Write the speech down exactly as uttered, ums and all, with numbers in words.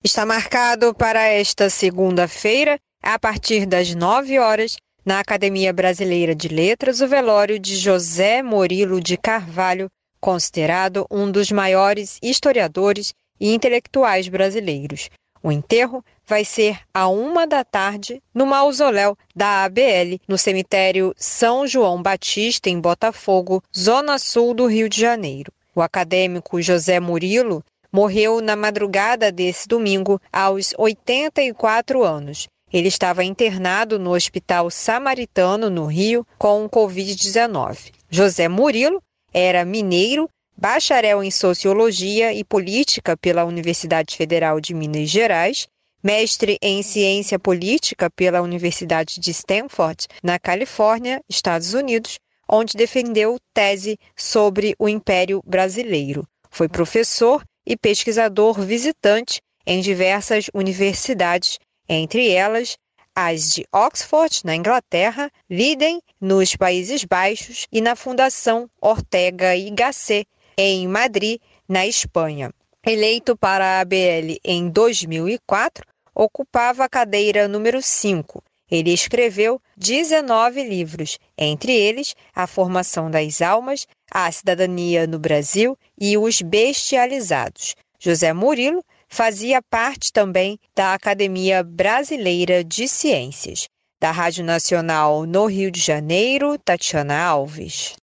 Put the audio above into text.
Está marcado para esta segunda-feira, a partir das nove horas, na Academia Brasileira de Letras, o velório de José Murilo de Carvalho, considerado um dos maiores historiadores e intelectuais brasileiros. O enterro vai ser à uma da tarde no mausoléu da A B L, no cemitério São João Batista, em Botafogo, zona sul do Rio de Janeiro. O acadêmico José Murilo morreu na madrugada desse domingo, aos oitenta e quatro anos. Ele estava internado no Hospital Samaritano, no Rio, com covid dezenove. José Murilo era mineiro, bacharel em Sociologia e Política pela Universidade Federal de Minas Gerais, mestre em Ciência Política pela Universidade de Stanford, na Califórnia, Estados Unidos, onde defendeu tese sobre o Império Brasileiro. Foi professor e pesquisador visitante em diversas universidades, entre elas as de Oxford, na Inglaterra, Leiden, nos Países Baixos, e na Fundação Ortega y Gasset, em Madrid, na Espanha. Eleito para a A B L em dois mil e quatro, ocupava a cadeira número cinco. Ele escreveu dezenove livros, entre eles A Formação das Almas, A Cidadania no Brasil e Os Bestializados. José Murilo fazia parte também da Academia Brasileira de Ciências. Da Rádio Nacional no Rio de Janeiro, Tatiana Alves.